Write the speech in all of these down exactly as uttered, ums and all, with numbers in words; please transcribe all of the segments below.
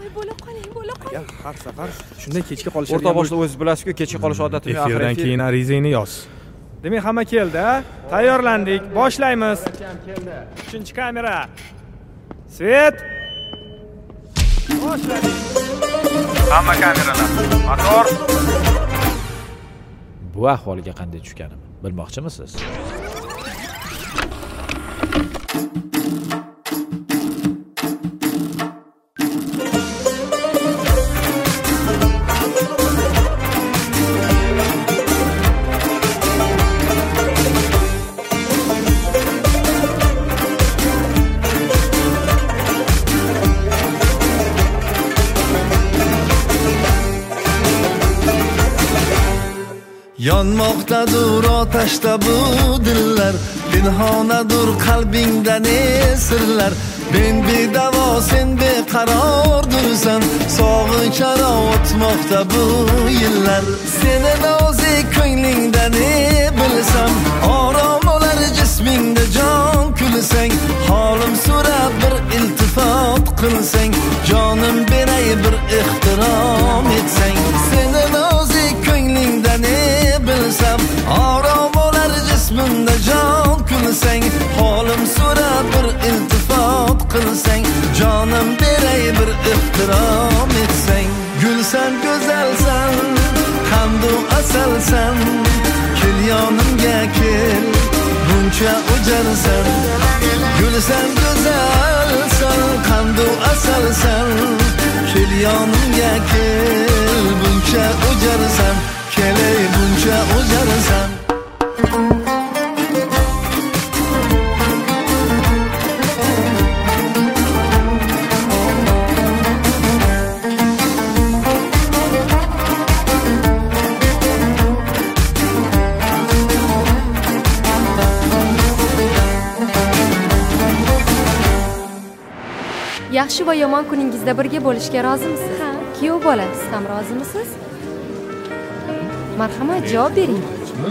bo'la qoling, bo'la qoling. Har safar shunday kechga qolishadi. O'rta boshda o'zingiz bilasiz-ku, kechga qolish odatim yo'q. Efirdan keyin arizangni yoz. Demak, hamma keldi, tayyorlandik. Boshlaymiz. uchinchi kamera. Svet. Boshladik. Hamma kameralar. Motor. Bu ahvolga qanday tushganimni bilmoqchimisiz? Yonmoqdadur otaşda bu diller, pinhonadur qalbingda ne sirlar. Ben bedavo sen beqarordursan, sog'inchlar o'tmoqda bu yillar. Seni nozik ko'nglingda ne bilsam, orom olar jismingda jon kulsang. Holim so'rab bir iltifot qilsang, jonim beray bir ehtirom etsang. Seni nozik ko'nglingda ne bilsam, orom olar jismimda jon kulsang. Holim so'rab bir iltifot qilsang, jonim beray bir ehtirom etsang. Gulsan go'zalsan, hamdu asalsan, kel yonimga kel, buncha o'jarsan. Gulsan go'zalsan, hamdu asalsan, kel yonimga kel, buncha o'jarsan. Keley buncha o'jarsan. Yaxshi va yomon kuningizda birga bo'lishga rozimisiz? Ha. Kuyov bola, siz ham rozimisiz? Marhamat, javob bering.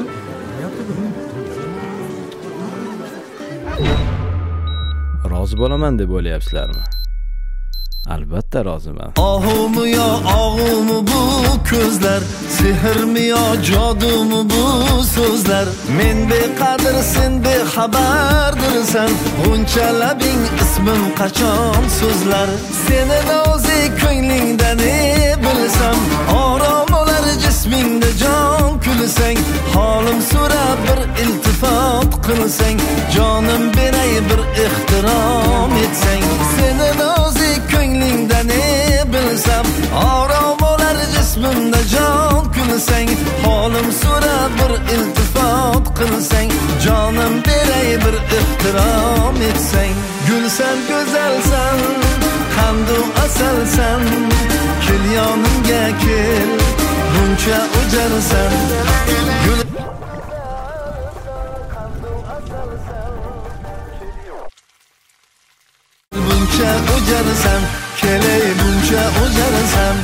Rozi bo'laman deb o'ylayapsizlarmi? Albatta roziman. Ohumi yo og'umi bu ko'zlar, sehrmi yo jodumi bu so'zlar. Men beqadr sen bexabardirsan, buncha labing ismim qachon so'zlar. Seni nozik ko'nglingda ne bilsam, orom olar jismingda jon kulsang. Holim so'rab bir iltifot qilsang, jonim beray bir ehtirom etsang. Seni nozik ko'nglingda ne bilsam, orom olar jismimda jon kulsang. Holim so'rab bir iltifot qilsang, jonim beray bir ehtirom etsang. Gulsan go'zalsan, hamdu asalsan, kel yonimga kel, buncha o'jarsan. Buncha o'jarsan, keley buncha o'jarsan.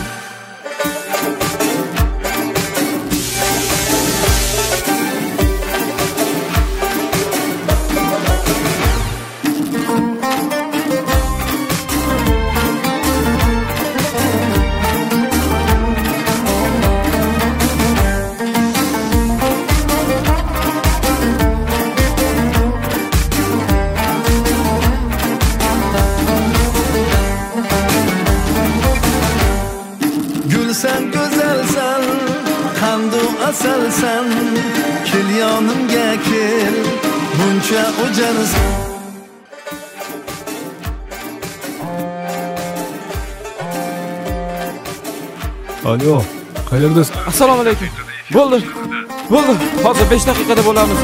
Sen güzelsen, hamdu asalsan, kel yonimga kel, buncha o'jarsan. Alo, qayerdasiz? Assalomu alaykum. Bo'ldi. Bo'ldi. Hozir besh daqiqada bo'lamiz.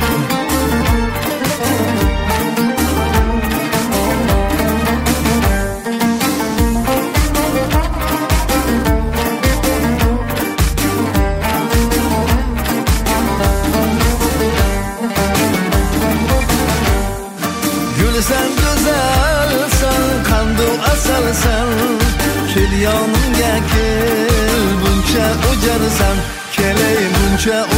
Sen güzelsen, kandu asalsan, kel yonimga kel, buncha o'jarsan. Keley buncha